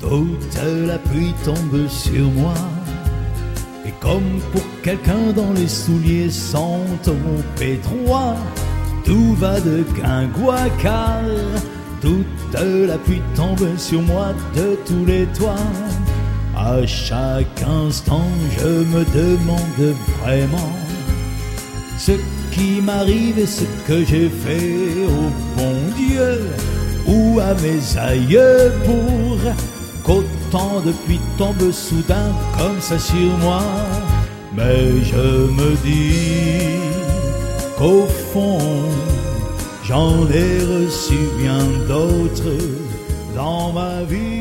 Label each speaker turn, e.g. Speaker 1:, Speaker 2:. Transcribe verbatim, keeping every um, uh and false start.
Speaker 1: Toute la pluie tombe sur moi, et comme pour quelqu'un dont les souliers sont au pétroit, tout va de guingois car toute la pluie tombe sur moi de tous les toits. À chaque instant je me demande vraiment ce qui m'arrive et ce que j'ai fait au bon Dieu ou à mes aïeux pour qu'autant de pluie tombe soudain comme ça sur moi. Mais je me dis qu'au fond j'en ai reçu bien d'autres dans ma vie.